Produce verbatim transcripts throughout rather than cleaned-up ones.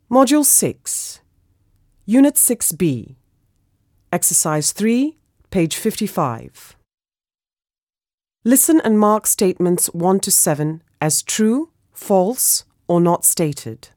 Module six, Unit six B, Exercise three, page fifty-five. Listen and mark statements one to seven as true, false, or not stated.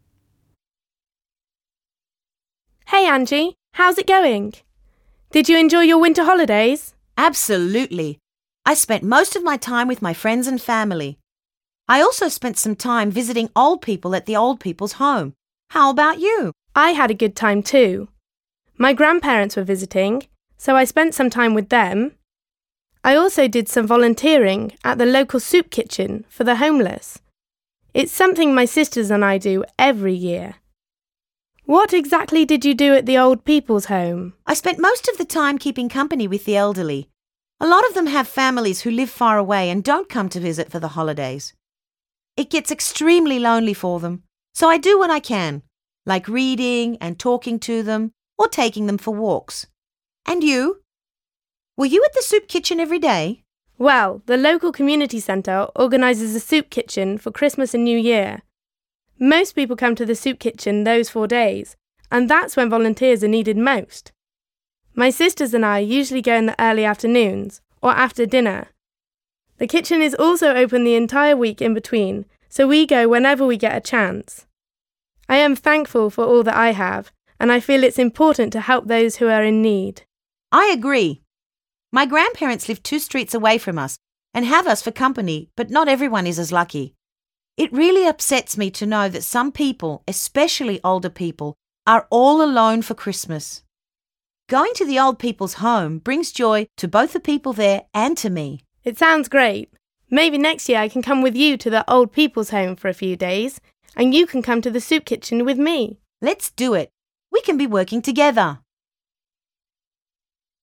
Hey Angie, how's it going? Did you enjoy your winter holidays? Absolutely. I spent most of my time with my friends and family. I also spent some time visiting old people at the old people's home. How about you? I had a good time too. My grandparents were visiting, so I spent some time with them. I also did some volunteering at the local soup kitchen for the homeless. It's something my sisters and I do every year. What exactly did you do at the old people's home? I spent most of the time keeping company with the elderly. A lot of them have families who live far away and don't come to visit for the holidays. It gets extremely lonely for them, so I do what I can, like reading and talking to them or taking them for walks. And you? Were you at the soup kitchen every day? Well, the local community centre organises a soup kitchen for Christmas and New Year. Most people come to the soup kitchen those four days, and that's when volunteers are needed most. My sisters and I usually go in the early afternoons, or after dinner. The kitchen is also open the entire week in between, so we go whenever we get a chance. I am thankful for all that I have, and I feel it's important to help those who are in need. I agree. My grandparents live two streets away from us and have us for company, but not everyone is as lucky. It really upsets me to know that some people, especially older people, are all alone for Christmas. Going to the old people's home brings joy to both the people there and to me. It sounds great. Maybe next year I can come with you to the old people's home for a few days, and you can come to the soup kitchen with me. Let's do it. We can be working together.